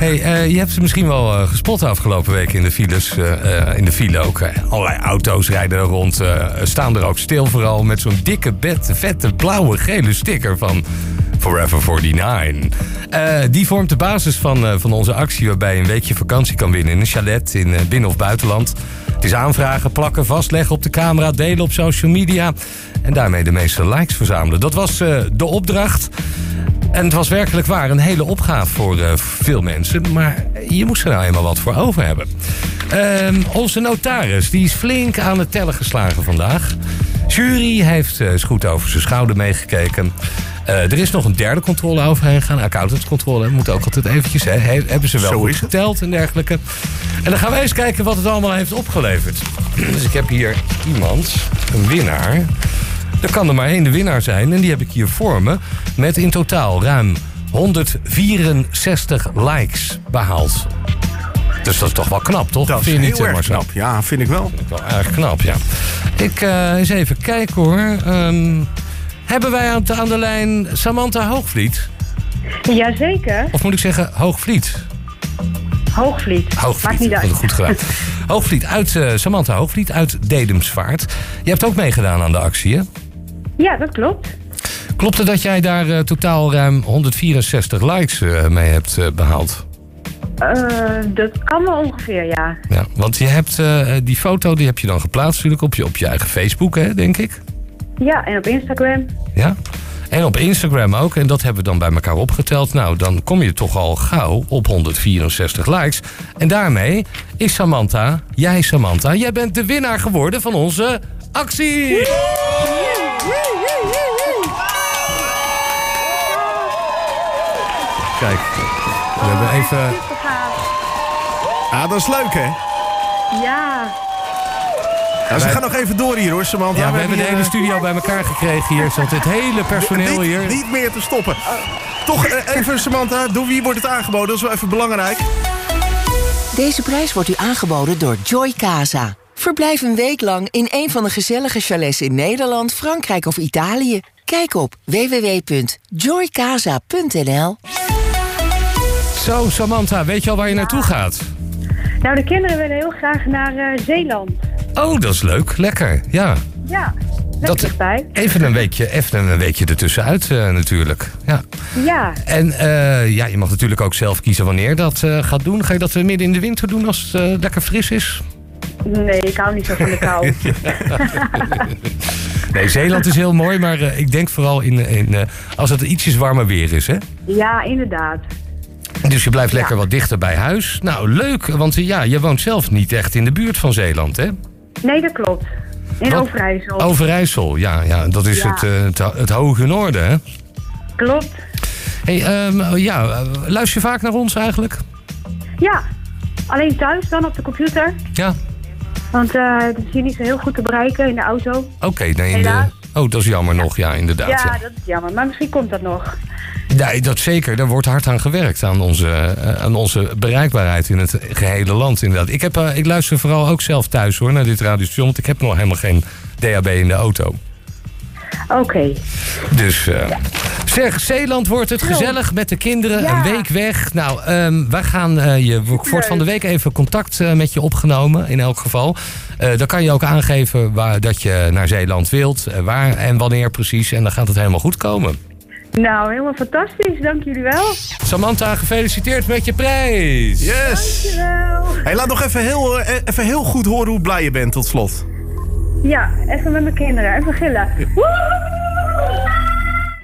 Hey, je hebt ze misschien wel gespot de afgelopen weken in de files. In de file ook. Allerlei auto's rijden er rond. Staan er ook stil vooral met zo'n dikke, vette, blauwe, gele sticker van Forever 49. Die vormt de basis van onze actie waarbij je een weekje vakantie kan winnen in een chalet in binnen- of buitenland. Het is aanvragen, plakken, vastleggen op de camera, delen op social media en daarmee de meeste likes verzamelen. Dat was de opdracht. En het was werkelijk waar een hele opgave voor veel mensen. Maar je moest er nou eenmaal wat voor over hebben. Onze notaris die is flink aan het tellen geslagen vandaag. Jury heeft eens goed over zijn schouder meegekeken. Er is nog een derde controle overheen gegaan. Accountantscontrole moet ook altijd eventjes. Hebben ze wel goed geteld en dergelijke. En dan gaan we eens kijken wat het allemaal heeft opgeleverd. Dus ik heb hier iemand, een winnaar. Er kan er maar één de winnaar zijn. En die heb ik hier voor me. Met in totaal ruim 164 likes behaald. Dus dat is toch wel knap, toch? Dat is vind je heel erg knap. Ja, vind ik wel. Vind ik wel erg knap, ja. Ik eens even kijken hoor. Hebben wij aan de lijn Samantha Hoogvliet? Jazeker. Of moet ik zeggen Hoogvliet? Hoogvliet. Maakt niet uit. Goed gedaan. Hoogvliet Samantha Hoogvliet uit Dedemsvaart. Je hebt ook meegedaan aan de actie, hè? Ja, dat klopt. Klopt het dat jij daar totaal ruim 164 likes mee hebt behaald? Dat kan wel ongeveer, ja. Ja, want je hebt die foto die heb je dan geplaatst natuurlijk op je eigen Facebook, hè, denk ik? Ja, en op Instagram. Ja, en op Instagram ook. En dat hebben we dan bij elkaar opgeteld. Nou, dan kom je toch al gauw op 164 likes. En daarmee is Samantha, jij bent de winnaar geworden van onze actie! Kijk, we hebben even... Ah, dat is leuk, hè? Ja. Nou, ze gaan nog even door hier, hoor, Samantha. Ja, we hebben de hele studio bij elkaar gekregen hier. Zat het hele personeel hier. Niet meer te stoppen. Toch even, Samantha, door wie wordt het aangeboden? Dat is wel even belangrijk. Deze prijs wordt u aangeboden door Joy Casa. Verblijf een week lang in een van de gezellige chalets in Nederland, Frankrijk of Italië. Kijk op www.joycasa.nl. Zo, Samantha, weet je al waar je naartoe gaat? Nou, de kinderen willen heel graag naar Zeeland. Oh, dat is leuk. Lekker, ja. Ja, lekker dichtbij. Even een weekje ertussenuit natuurlijk. Ja. Ja. En je mag natuurlijk ook zelf kiezen wanneer je dat gaat doen. Ga je dat midden in de winter doen als het lekker fris is? Nee, ik hou niet zo van de kou. Nee, Zeeland is heel mooi, maar ik denk vooral in als het ietsjes warmer weer is, hè? Ja, inderdaad. Dus je blijft lekker wat dichter bij huis. Nou, leuk, want je woont zelf niet echt in de buurt van Zeeland, hè? Nee, dat klopt. In Overijssel. Overijssel, ja. Dat is het hoge noorden, hè? Klopt. Hey, luister je vaak naar ons eigenlijk? Ja, alleen thuis dan op de computer. Ja. Want dat is hier niet zo heel goed te bereiken in de auto. Oké, dat is jammer nog, ja, inderdaad. Ja, dat is jammer, maar misschien komt dat nog. Nee, dat zeker. Daar wordt hard aan gewerkt, aan onze bereikbaarheid in het gehele land, inderdaad. Ik luister vooral ook zelf thuis, hoor, naar dit radiostation, want ik heb nog helemaal geen DHB in de auto. Oké. Dus, zeg, Zeeland wordt het gezellig met de kinderen, een week weg. Nou, wij gaan, je wordt van de week even contact met je opgenomen, in elk geval. Dan kan je ook aangeven dat je naar Zeeland wilt, waar en wanneer precies. En dan gaat het helemaal goed komen. Nou, helemaal fantastisch. Dank jullie wel. Samantha, gefeliciteerd met je prijs. Yes. Dankjewel. Hey, laat nog even heel goed horen hoe blij je bent tot slot. Ja, even met mijn kinderen. Even gillen. Woe!